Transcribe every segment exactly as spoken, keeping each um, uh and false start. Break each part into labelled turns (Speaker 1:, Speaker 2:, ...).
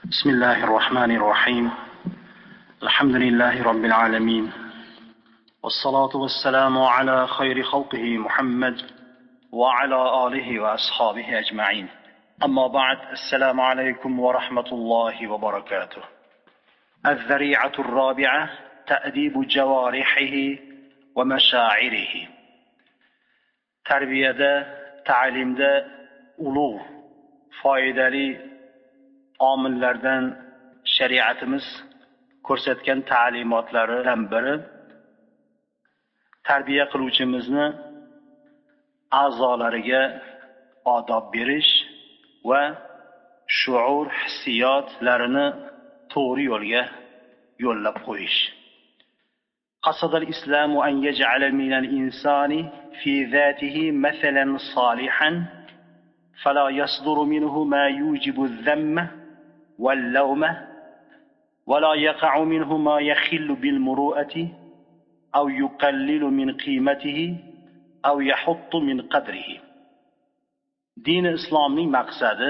Speaker 1: بسم الله الرحمن الرحيم. الحمد لله رب العالمين، والصلاة والسلام على خير خلقه محمد وعلى آله وأصحابه أجمعين. أما بعد، السلام عليكم ورحمة الله وبركاته. الذريعة الرابعة تأديب جوارحه ومشاعره. Tarbiyada, ta'limda ulug' foydali omillardan shariatimiz ko'rsatgan ta'limotlaridan biri tarbiya qiluvchimizni a'zolariga odob berish va shuur hissiyotlarini to'g'ri yo'lga yo'llab qo'yish. قصد الإسلام أن يجعل من الإنسان في ذاته مثلا صالحا فلا يصدر منه ما يوجب الذم واللوم ولا يقع منه ما يخل بالمروءة أو يقلل من قيمته أو يحط من قدره. دين إسلامning maqsadi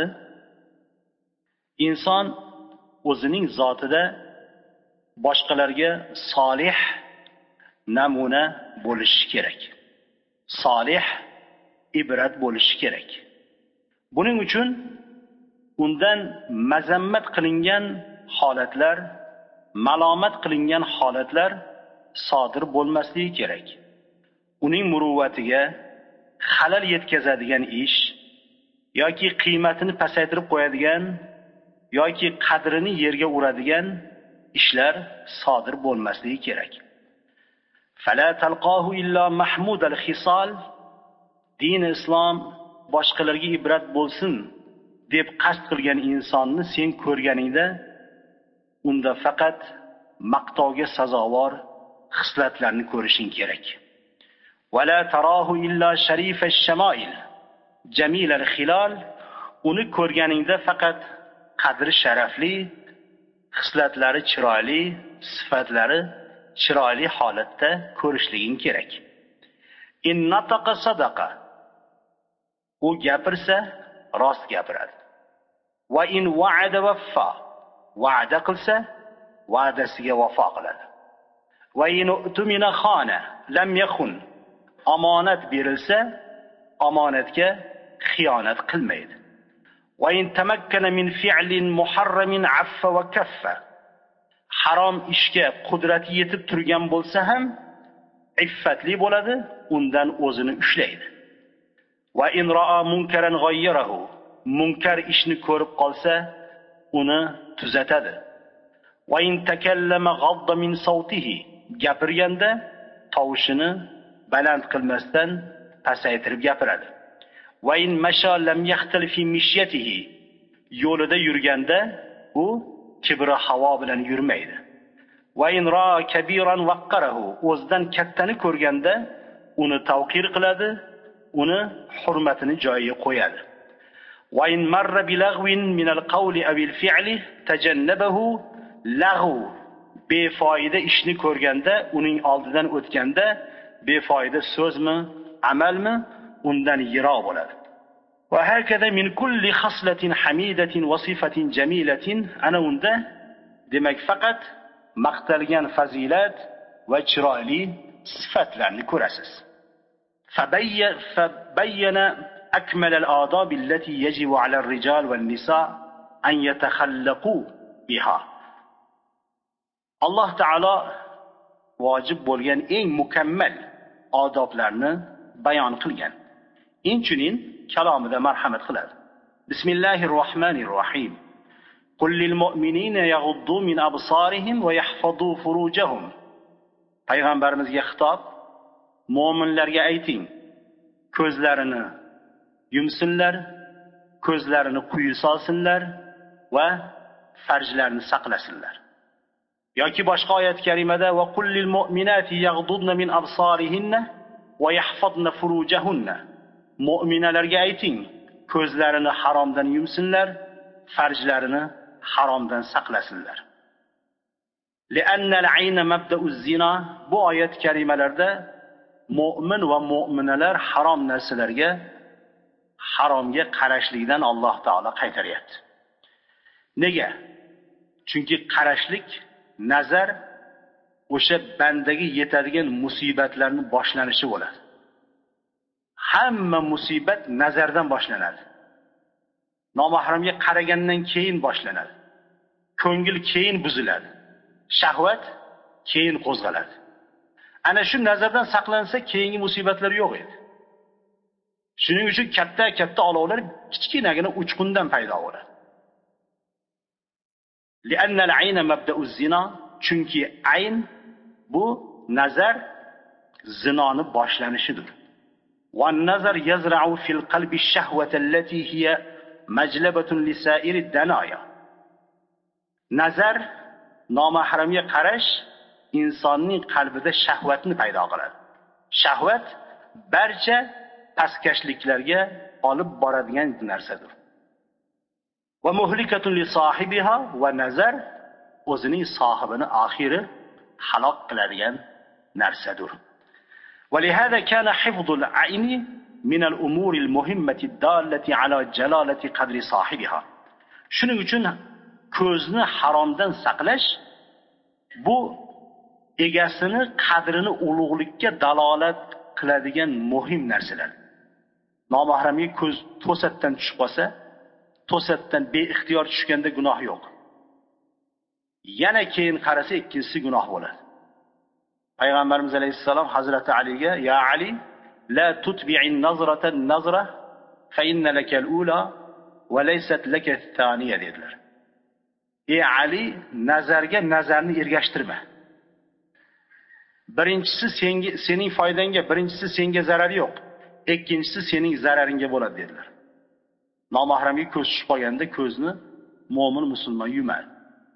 Speaker 1: inson o'zining zotida boshqalarga solih namuna bo'lishi kerak. Solih ibrat bo'lishi kerak. Buning uchun undan mazammat qilingan holatlar, malomat qilingan holatlar sodir bo'lmasligi kerak. Uning muruvvatiga xalal yetkazadigan ish yoki qiymatini pasaytirib qo'yadigan yoki qadrini yerga uradigan ishlar sodir bo'lmasligi kerak. فلا تلقاه إلا محمود الخصال. Din islom boshqalarga ibrat bo'lsin deb qasd qilgan insonni sen ko'rganingda unda faqat maqtovga sazovor xislatlarni ko'rishing kerak. ولا تراه إلا شريف الشمائل جميل الخلال. Uni ko'rganingda faqat qadri sharafli, xislatlari chiroyli, sifatlari chiroyli holatda ko'rishliging kerak. In nataqa sadaqa. U gapirsa rost gapiradi. Va in wa'ada waffa. Va'da qilsa va'dasiga vafo qiladi. Va in utumina khana lam yakhun. Omonat berilsa omonatga xiyonat qilmaydi. Va in tamakkana min fi'lin muharramin affa va kaffa. Harom ishga qudrati yetib turgan bo'lsa ham iffatli bo'ladi, undan o'zini ushlaydi. Va in ra'a munkaran ghayyarahu. Munkar ishni ko'rib qolsa uni tuzatadi. Va in takallama ghadda min sawtihi. Gapirganda tovushini baland qilmasdan pasaytirib gapiradi. Va in masha lam yaxtal fi mishyatihi. Yo'lida yurganda u kibri havo bilan yurmaydi. Va in ra'a kabiran waqqarahu. O'zidan kattani ko'rganda uni tavqir qiladi, uni hurmatini joyiga qo'yadi. Va in marra bilaghwin min al-qawli aw al-fi'li tajannabahu. Lag'u befoyda ishni ko'rganda, uning oldidan o'tganda befoyda so'zmi, amalmi undan yiroq bo'ladi. Va hakaza min kulli khaslatin hamidatin wa sifatin jamilatin. Ana unda demak faqat maqtalgan fazilat va chiroyli sifatlarni ko'rasiz. فبين أكمل الآداب التي يجب على الرجال والنساء أن يتخلقوا بها. Allah Taala vojib bo'lgan eng mukammal odoblarni bayon qilgan. Inchunin kalomida marhamat qiladi. Bismillahir rohmanir rohim. Qul lil mu'minina yaghuddu min absarihim va yahfazu furujahum. Payg'ambarimizga xitob: Mu'minlarga ayting, ko'zlarini yumsinlar, ko'zlarini quyi solsinlar va farjlarini saqlasinlar. Yoki boshqa oyat karimada va qul lil mu'minati yaghdudna min absarihinna va yahfazna furujahunna. Mu'minalarga ayting, ko'zlarini haromdan yumsinlar, farjlarini haromdan saqlasinlar. Li'anna al-ayna mabda'uz zina. Bu oyat karimalarda mu'min va mu'minalar harom narsalarga, haromga qarashlikdan Alloh taolo qaytaryapti. Nega? Chunki qarashlik, nazar o'sha bandaga yetadigan musibatlarni boshlanishi bo'ladi. Hamma musibat nazardan boshlanadi. Nomahramga qaragandan keyin boshlanadi. Ko'ngil keyin buziladi. Shahvat keyin qo'zg'aladi. Ana shu nazardan saqlansa, keyingi musibatlar yo'q edi. Shuning uchun katta-katta olovlar kichkinagina uchqundan paydo bo'ladi. لأن العين مبدأ الزنا, chunki ayn bu nazar zinoni boshlanishidir. والنظر يزرع في القلب الشهوة التي هي مجلبة لسائر الدنايا. Nazar, nomahramga qarash insonning qalbida shahvatni paydo qiladi. Shahvat barcha pastkashliklarga olib boradigan narsadir. Va muhlikatun li sohibiha, va nazar o'zining sohibini oxiri halok qiladigan narsadir. ولهذا كان حفظ العين من الأمور المهمة الدالة على جلالة قدر صاحبها. Shuning uchun ko'zni haromdan saqlash bu egasini qadrini ulug'likka dalolat qiladigan muhim narsalar. Nomahramga ko'z to'satdan tushib qolsa, to'satdan beixtiyor tushganda gunoh yo'q. Yana keyin qarasa ikkinchisi gunoh bo'ladi. Payg'ambarimiz alayhissalom Hazrati Aliga: "Ya Ali, la tutbi'in nazratan nazra fa inna lakal ula va laysat lakat thaniya" dedilar. Ey Ali, nazarga nazarni ergashtirma. Birinchisi senga, sening foydangga, birinchisi senga zarari yo'q. Ikkinchisi sening zararingga bo'ladi dedilar. Nomahramga ko'z tushib qolganda ko'zni mo'min musulmon yumadi.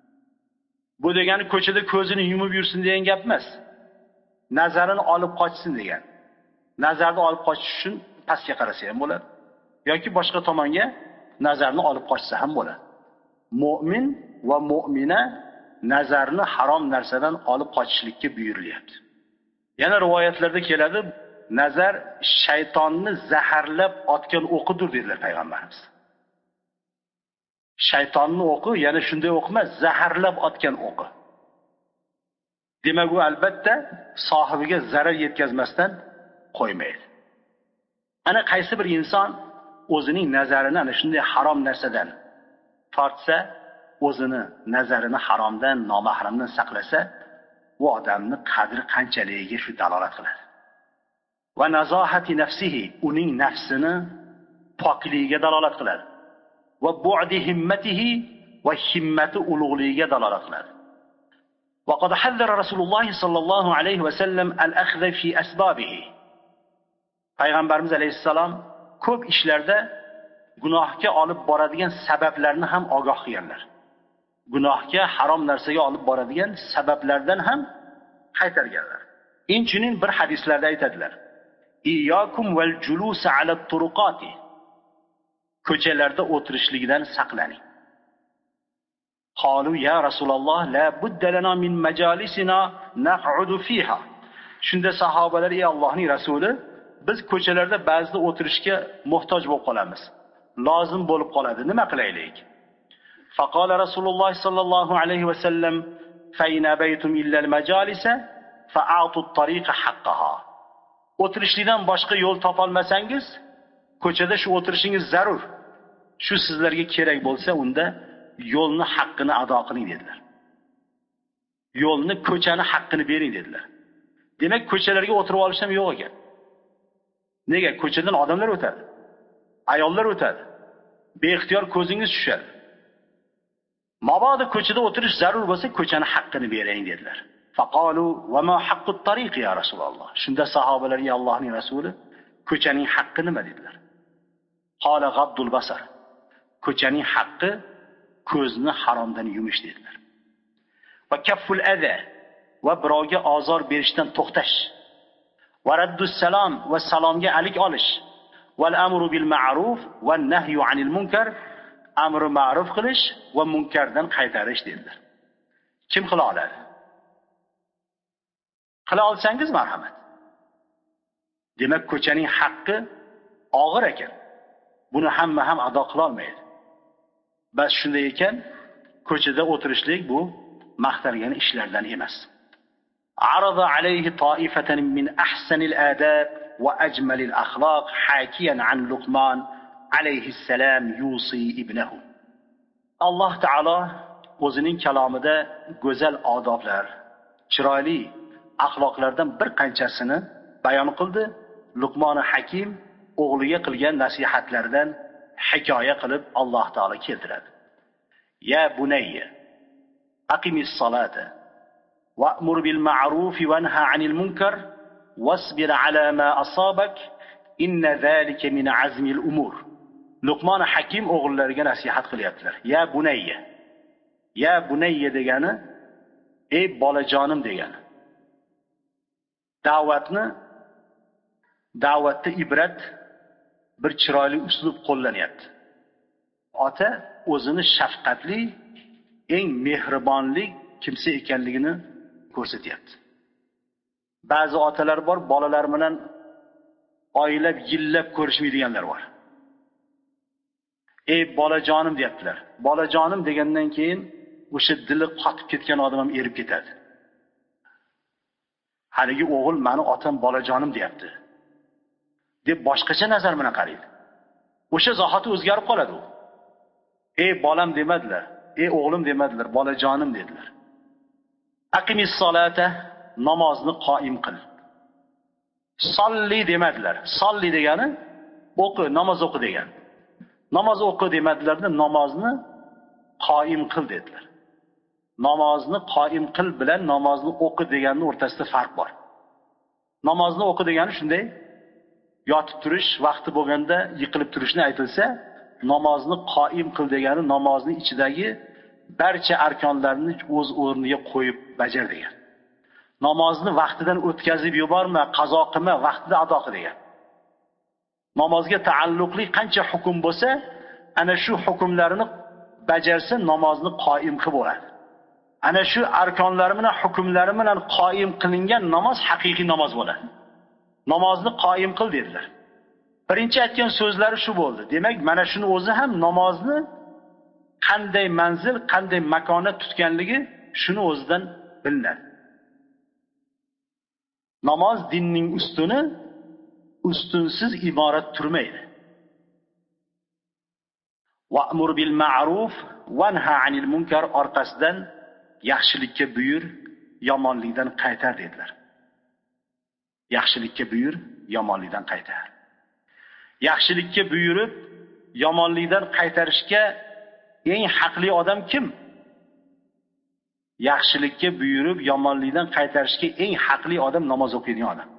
Speaker 1: Bu degani ko'chada ko'zini yumib yursin degan gap emas. Nazarini olib qochsin degan. Nazarni olib qochish uchun pastga qarasa ham bo'ladi yoki boshqa tomonga nazarni olib qochsa ham bo'ladi. Mu'min va mu'mina nazarni harom narsadan olib qochishlikka buyurilyapti. Yana rivoyatlarda keladi, nazar shaytonni zaharlab otgan o'qidir dedilar payg'ambarimiz. Shaytonning o'qi, yana shunday o'q emas, zaharlab otgan o'qi. Demak, u albatta sohibiga zarar yetkazmasdan qo'ymaydi. Ana qaysi bir inson o'zining nazarini ana shunday harom narsadan tortsa, o'zini nazarini haromdan, nomahramdan saqlasa, u odamni qadri qanchaligiga shu dalolat qiladi. Va nazohati nafsihi, uning nafsini pokligiga dalolat qiladi. Va bu'di himmatihi, va himmati ulug'ligiga dalolat qiladi. وقد حذر رسول الله صلى الله عليه وسلم الأخذ في أسبابه. Payg'ambarimiz alayhissalom ko'p ishlarda gunohga olib boradigan sabablarni ham ogoh qilganlar. Gunohga, harom narsaga olib boradigan sabablardan ham qaytarganlar. Inchunin bir hadislarda aytadilar: "Iyyakum val julus ala turuqati." Ko'chalarda o'tirishlikdan saqlaning. Qalu ya Rasululloh la budda lana min majalisina naq'udu fiha. Shunda sahobalar: "Ey Allohning rasuli, biz ko'chalarda ba'zida o'tirishga muhtoj bo'lib qolamiz. Lozim bo'lib qoladi. Nima qilaylik?" Faqala Rasululloh sallallohu alayhi va sallam: "Fa in abaytum illa al-majalisa fa'atu at-tariqa haqqaha." O'tirishlikdan boshqa yo'l topolmasangiz, ko'chada shu o'tirishingiz zarur. Shu sizlarga kerak bo'lsa, unda yo'lni haqqini ado qiling dedilar. Yo'lni, ko'chani haqqini bering dedilar. Demak, ko'chalarga o'tirib olish ham yo'q ekan. Nega? Ko'chadan odamlar o'tadi. Ayollar o'tadi. Beixtiyor ko'zingiz tushadi. Mabodo ko'chada o'tirish zarur bo'lsa, ko'chani haqqini bering dedilar. Faqalu va ma haqqut tariq ya Rasululloh. Shunda sahobalarga Allohning rasuli, ko'chaning haqqi nima dedilar? Qala ghaddul basar. Ko'chaning haqqi ko'zni haromdan yumish dedilar. Va kafful adha, va birovga ozor berishdan to'xtash. Va raddus salom, va salomga alik olish. Val amru bil ma'ruf va nahyu anil munkar, amri ma'ruf qilish va munkardan qaytarish dedilar. Kim qila oladi? Qila olsangiz marhamat. Demak, ko'chaning haqqi og'ir ekan. Buni hamma ham ado qila olmaydi. Bas shunday ekan, ko'chada o'tirishlik bu maqtalgan ishlardan emas. عرض عليه طائفة من أحسن الآداب وأجمل الأخلاق حاكيا عن لقمان عليه السلام يوصي ابنه. الله تعالى o'zining kalomida go'zal odoblar, chiroyli axloqlardan bir qanchasini bayon qildi. Luqmon Hakim o'g'liga qilgan nasihatlardan hikoya qilib Alloh taolo keltiradi. Ya bunayya aqimis salata wa'mur bil ma'ruf wanha 'anil munkar wasbir 'ala ma asabak inna zalika min 'azmil umur. Luqmon Hakim o'g'illariga nasihat qilyaptilar. Ya bunayya. Ya bunayya degani ey bolajonim degani. Da'vatni da'vatda ibrat bir chiroyli uslub qo'llanyapti. Ota o'zini shafqatli, eng mehribonli kimsa ekanligini ko'rsatyapti. Ba'zi otalar bor, bolalar bilan oylab, yillab ko'rishmaydiganlar bor. Ey bolajonim deyaptilar. Bolajonim degandan keyin o'sha dili qotib ketgan odam ham erib ketadi. Haligi o'g'il meni otam bolajonim deyapti deb boshqacha nazar bilan qaraydi. O'sha zahoti o'zgarib qoladi u. Ey bolam demadilar, ey o'g'lim demadilar, bolajonim dedilar. Aqimis solata, namozni qoyim qil. Solli demadilar. Solli degani o'qi, namoz o'qi degan. Namoz o'qi demadilarda namozni qoyim qil dedilar. Namozni qoyim qil bilan namozni o'qi deganning o'rtasida farq bor. Namozni o'qi degani shunday, yotib turish, vaqti bo'lganda yiqilib turishni aytilsa, namozni qoyim qil degani namozning ichidagi barcha arkonlarni o'z o'rniga qo'yib bajar degan. Namozni vaqtidan o'tkazib yuborma, qazo qilma, vaqtida ado qil degan. Namozga taalluqli qancha hukm bo'lsa, ana shu hukmlarini bajarsa namozni qoyim qilib bo'ladi. Ana shu arkonlari bilan hukmlari bilan qoyim qilingan namoz haqiqiy namoz bo'ladi. Namozni qoyim qil dedilar. Birinchi aytgan so'zlari shu bo'ldi. Demak, mana shuni o'zi ham namozni qanday manzil, qanday makonat tutganligi shuni o'zidan bilinadi. Namoz dinning ustuni, ustunsiz iborat turmaydi. Wa'mur bil ma'ruf wanha 'anil munkar orqasidan yaxshilikka buyur, yomonlikdan qaytar dedilar. Yaxshilikka buyur, yomonlikdan qaytar. Yaxshilikka buyurib, yomonlikdan qaytarishga eng haqli odam kim? Yaxshilikka buyurib, yomonlikdan qaytarishga eng haqli odam namoz o'qiydigan odam.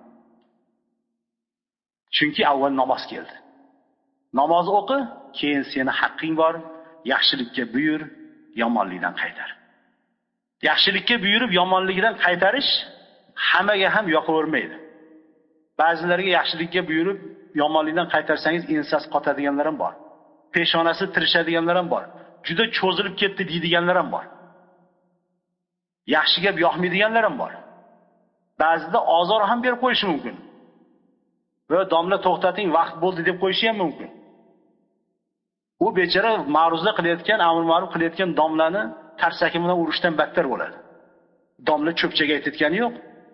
Speaker 1: Chunki avval namoz keldi. Namoz o'qi, keyin seni haqqing bor, yaxshilikka buyur, yomonlikdan qaytar. Yaxshilikka buyurib, yomonlikdan qaytarish hammaga ham yoqavermaydi. Ba'zilarga yaxshilikka buyurib, yomonlikdan qaytarsangiz ensasi qotadiganlar ham bor. Peshonasi tirishadiganlar ham bor. Juda cho'zilib ketdi deydiganlar ham bor. Yaxshi gap yoqmaydiganlar ham bor. Ba'zida ozor ham berib qo'yishi mumkin. Va domla to'xtating, vaqt bo'ldi deb qo'yishi ham mumkin. U bechora ma'ruza qilayotgan, amr ma'ruf qilayotgan domlani tarsaki bilan urushdan battar bo'ladi. Domla cho'pchaga aytayotgani yo'q.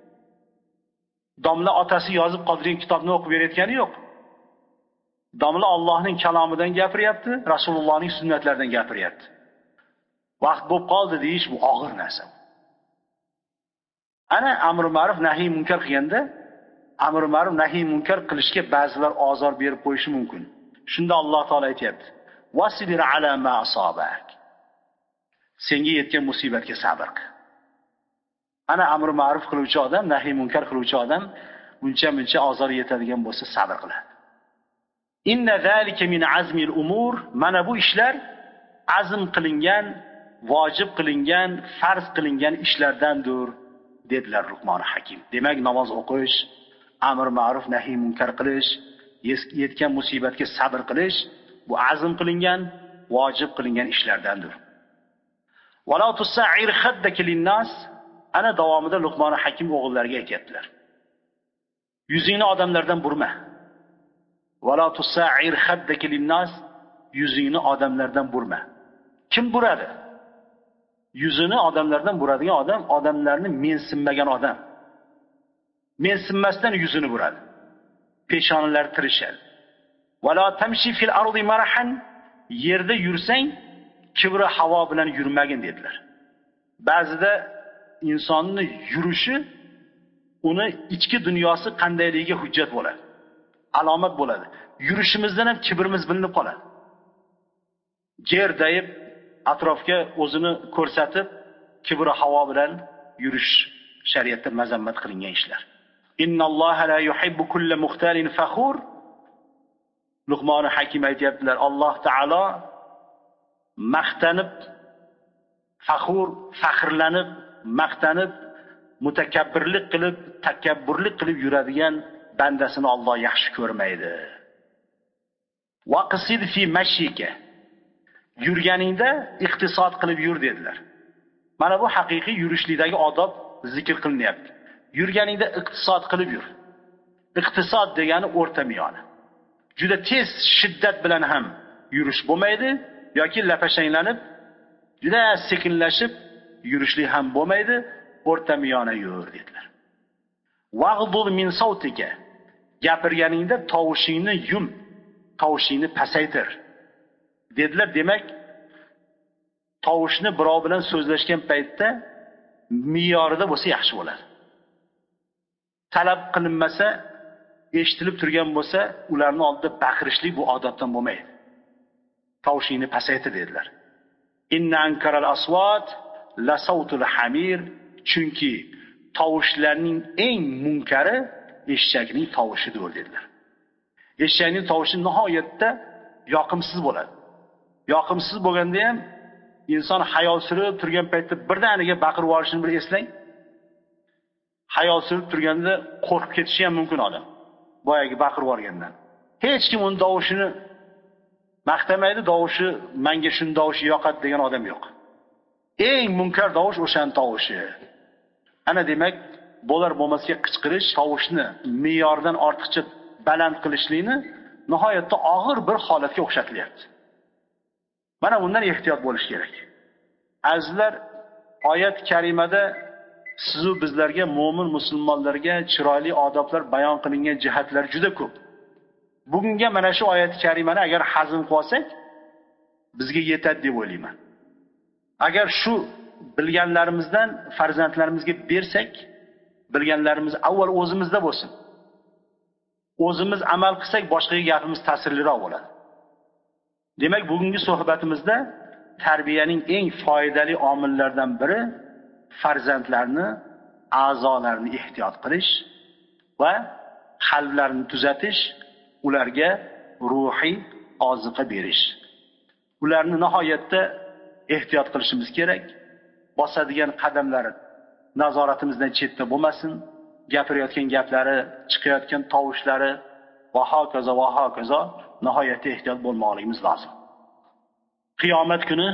Speaker 1: Domla otasi yozib qoldirgan kitobni o'qib berayotgani yo'q. Domla Allohning kalomidan gapiryapti, Rasulullohning sunnatlaridan gapiryapti. Vaqt bo'lib qoldi deyish bu og'ir narsa. Ana amr ma'ruf nahiy munkar qilganda, amr ma'ruf nahiy munkar qilishga ba'zilar ozor berib qo'yishi mumkin. Shunda Alloh taolo aytayapti: "Wasbir ala ma asabak." Senga yetgan musibatga sabr qil. Ana amr ma'ruf qiluvchi odam, nahiy munkar qiluvchi odam buncha-buncha ozor yetadigan bo'lsa sabr qiladi. Inna zalika min azmil umur, mana bu ishlar azm qilingan, vojib qilingan, farz qilingan ishlardandir, dedilar Luqmon Hakim. Demak, namoz o'qish, amr ma'ruf nahiy munkar qilish, yetgan musibatga sabr qilish bu azm qilingan, vojib qilingan ishlardandir. Wala tusa'ir khaddaka lin-nas, ana davomida Luqmon Hakim o'g'illariga aytibdilar. Yuzingni odamlardan burma. Wala tusa'ir khaddaka lin-nas, yuzingni odamlardan burma. Kim buradi? yuzini odamlardan buradigan odam, odamlarni mensinmagan odam. Mensinmasdan yuzini buradi. Peshonalari tirishadi. Wala tamshi fil ardi marahan, yerda yursang kibri havo bilan yurmagin dedilar. Ba'zida insonni yurishi uni ichki dunyosi qandayligiga hujjat bo'ladi. Alomat bo'ladi. Yurishimizdan ham kibrimiz bilinib qoladi. Gerdayib atrofga o'zini ko'rsatib kibri havo bilan yurish shariatda mazammat qilingan ishlar. Innalloha la yuhibbu kulla muxtalin fakhur. Luqmon Hakim aytibdilar, Alloh taolo maqtanib, fakhur, faxrlanib, maqtanib, mutakabbirlik qilib, takabburlik qilib yuradigan bandasini Alloh yaxshi ko'rmaydi. Waqsid fi mashika. Yurganingda iqtisod qilib yur dedilar. Mana bu haqiqiy yurishlikdagi odob zikr qilinyapti. Yurganingda iqtisod qilib yur. Iqtisod degani o'rta miyoni. Juda tez shiddat bilan ham yurish bo'lmaydi yoki lapashanglanib, juda sekinlashib yurishlik ham bo'lmaydi, o'rta miyona yur dedilar. Waghdud min sautika. Gapirganingda tovushingni yum, tovushingni pasaytir dedilar. Demak, tovushni birov bilan so'zlashgan paytda me'yorida bo'lsa yaxshi bo'ladi. Talab qilinmasa, eshitilib turgan bo'lsa, ularning oldida baqirishlik bu odobdan bo'lmaydi. Tovushingni pasaytir dedilar. Inna ankaral aswat la sautul hamir. Chunki tovushlarning eng munkari eshakning tovushidir dedilar. Eshakning tovushi nihoyatda yoqimsiz bo'ladi. Yoqimsiz bo'lganda ham inson hayol surib turgan paytda birdaniga baqirib yuborishini bir eslang. Hayol surib turganda qo'rqib ketishi ham mumkin odam. Boyagi baqirib yuborgandan. Hech kim uning tovushini maqtamaydi, tovushi menga shun tovushi yoqadi degan odam yo'q. Eng munkar tovush o'shan tovushi. Ana demak, bo'lar bo'lmasga qichqirish tovushni me'yordan ortiqcha baland qilishlikni nihoyatda og'ir bir holatga o'xshatilyapti. Mana bundan ehtiyot bo'lish kerak. Azizlar, oyat karimada sizu bizlarga, mo'min musulmonlarga chiroyli odoblar bayon qilingan jihatlar juda ko'p. Bugunga mana shu oyat karimani agar hazm qilsak, bizga yetadi deb o'ylayman. Agar shu bilganlarimizdan farzandlarimizga bersak, bilganlarimiz avval o'zimizda bo'lsin. O'zimiz amal qilsak, boshqaga gapimiz ta'sirliroq bo'ladi. Demak, bugungi suhbatimizda tarbiyaning eng foydali omillaridan biri farzandlarni, a'zolarini ehtiyot qilish va qalblarini tuzatish, ularga ruhiy oziqa berish. Ularni nihoyatda ehtiyot qilishimiz kerak. Bosadigan qadamlari nazoratimizdan chetda bo'lmasin. Gapirayotgan gaplari, chiqayotgan tovushlari va hokazo va hokazo nihoyatda ehtiyot bo'lmoqligimiz lozim. Qiyomat kuni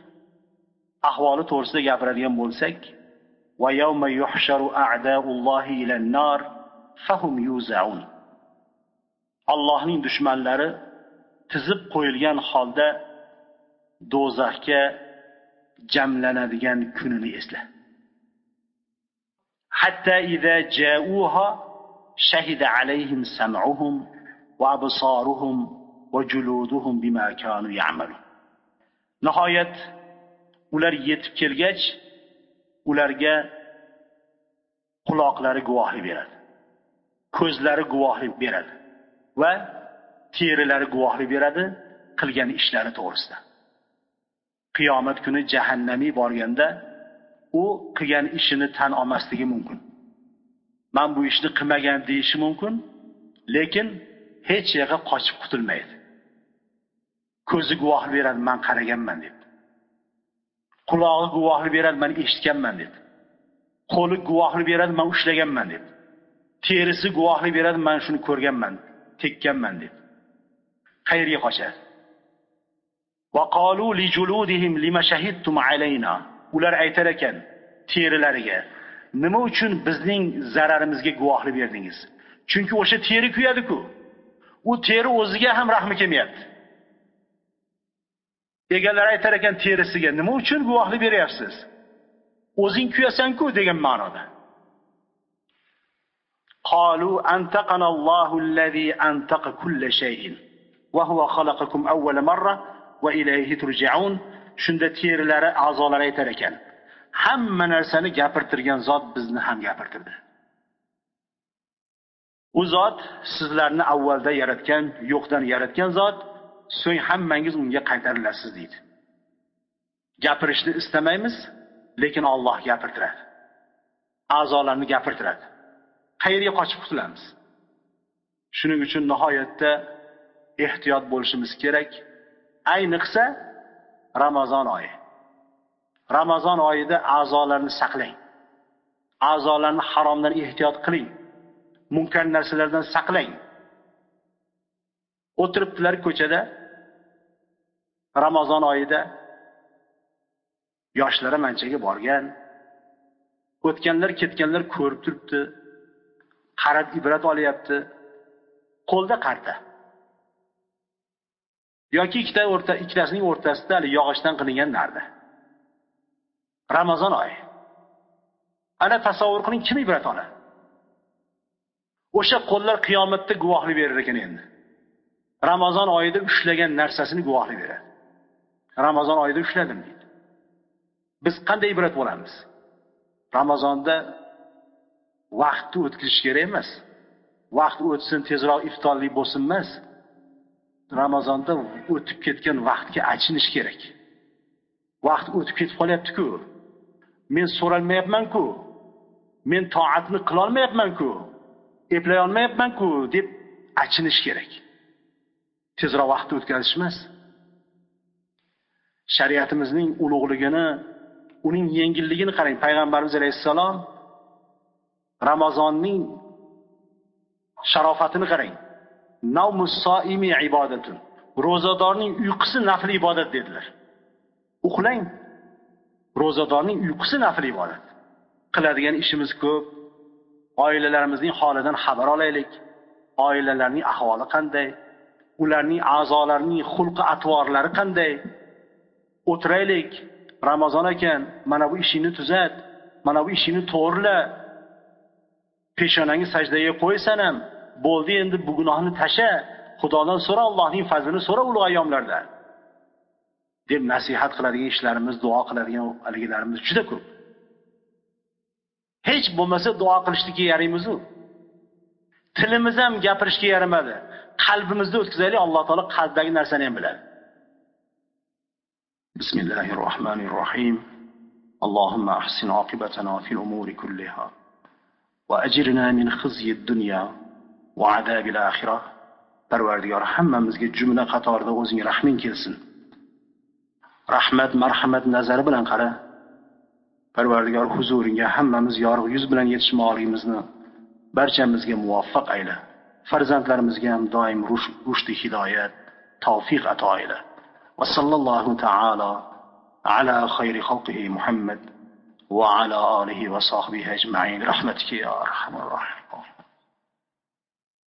Speaker 1: ahvoli to'g'risida gapiradigan bo'lsak, va yawma yuhsharu a'da'ullahi ilan nar fahum yuzaun. Allohning dushmanlari tizib qo'yilgan holda do'zaxga jamlanadigan kunini esla. Hatta idza ja'uha shahida alayhim sam'uhum va absaruhum va juluduhum bima kanu ya'malun. Nihoyat ular yetib kelgach, ularga quloqlari guvohlik beradi, ko'zlari guvohlik beradi va terilari guvohlik beradi qilgan ishlari to'g'risida. Qiyomat kuni jahannamiy borganda u qilgan ishini tan olmasligi mumkin. Men bu ishni qilmagan deyishi mumkin, lekin hech yerga qochib qutulmaydi. Ko'zi guvohlik beradi, men qaraganman deb. Qulog'i guvohlik beradi, men eshitganman deb. Qo'li guvohlik beradi, men ushlaganman deb. Terisi guvohlik beradi, men shuni ko'rganman, tekkanman deb. Qayerga qochadi? Va qalu li juludihim lima shahidtum alayna. Ular aytar ekan terilariga, nima uchun bizning zararimizga guvohlik berdingiz? Chunki o'sha teri kuyadi-ku. U teri o'ziga ham rahmi kelmayapti. Egalari aytar ekan terisiga, nima uchun guvohlik beryapsiz? O'zing kuyasan-ku degan ma'noda. Qalu antaqana Allahu allazi antaqa kull shay'in wa huwa khalaqakum awwal marra va ilayhi turja'un. Shunda terilari, a'zolari aytar ekan, hamma narsani gapirtirgan zot bizni ham gapirtirdi. U zot sizlarni avvalda yaratgan, yo'qdan yaratgan zot, so'ng hammangiz unga qaytarilasiz deydi. Gapirishni istamaymiz, lekin Alloh gapirtiradi. A'zolarni gapirtiradi. Qayerga qochib qutulamiz? Shuning uchun nihoyatda ehtiyot bo'lishimiz kerak. Ayniqsa Ramazon oyi. Ramazon oyida a'zolarni saqlang. A'zolarni haromdan ehtiyot qiling. Munkar narsalardan saqlang. O'tiribdilar ko'chada Ramazon oyida yoshlari manchaga borgan, o'tganlar ketganlar ko'rib turibdi, qarab ibrat olyapti, qo'lda qarta yoki ikkita o'rta ikkitasining o'rtasida hali yog'ochdan qilingan narda. Ramazon oyi. Ana tasavvur qiling, kim ibrat oladi? O'sha qo'llar qiyomatda guvohlik berar ekan endi. Ramazon oyida ushlagan narsasini guvohlik beradi. Ramazon oyida ushladim deydi. Biz qanday ibrat bo'lamiz? Ramazonda vaqtni o'tkazish kerak emas. Vaqt o'tsin, tezroq iftorlik bo'lsin emas. Ramazonda o'tib ketgan vaqtga achinish kerak. Vaqt o'tib ketib qolyapti-ku. Men so'ralmayapman-ku. Men to'atni qila olmayapman-ku. Eplay olmayapman-ku deb achinish kerak. Tezroq vaqtni o'tkazish emas. Shariatimizning ulug'ligini, uning yengilligini qarang. Payg'ambarimiz alayhisalom Ramazonning sharofatini qarang. Nawmus soimi ibodatun. Ro'zadorning uyqusi nafl ibodat dedilar. Uxlang. Ro'zadorning uyqusi nafl ibodat. Qiladigan ishimiz ko'p. Oilalarimizning holidan xabar olaylik. Oilalarning ahvoli qanday? Ularning a'zolarining xulqi atvorlari qanday? O'tiraylik. Ramazon ekan, mana bu ishingni tuzat, mana bu ishingni to'g'rila. Peshonangi sajdaga qo'ysan ham, bo'ldi endi bu gunohni tasha, Xudodan so'ra, Allohning fazlini so'ra ulug' ayyomlarda. deb nasihat qiladigan ishlarimiz, duo qiladigan aligilarimiz juda ko'p. Hech bo'lmasa duo qilishga yaraymiz-ku. Tilimiz ham gapirishga yaramadi. Qalbimizda o'tkazaylik, Alloh taolo qalbdagi narsani ham biladi. Bismillahirrohmanirrohim. Allohumma ahsin oqibatana fil umuri kulliha va ajirna min khizyid dunya va azabil axirah. Parvardigor, hammamizga jumla qatorida o'zing rahming kelsin. Rahmat, marhamat nazari bilan qara. Parvardigor, huzuringga hammamiz yorug' yuz bilan yetishmoqligimizni barchamizga muvaffaq ayla. Farzandlarimizga ham doim rushd, hidoyat, tavfiq ato ayla. Va sallallohu ta'ala ala khayri xalqihi Muhammad va ala alihi va sahbihi ajma'in. Rahmatika ya arhamar rahim.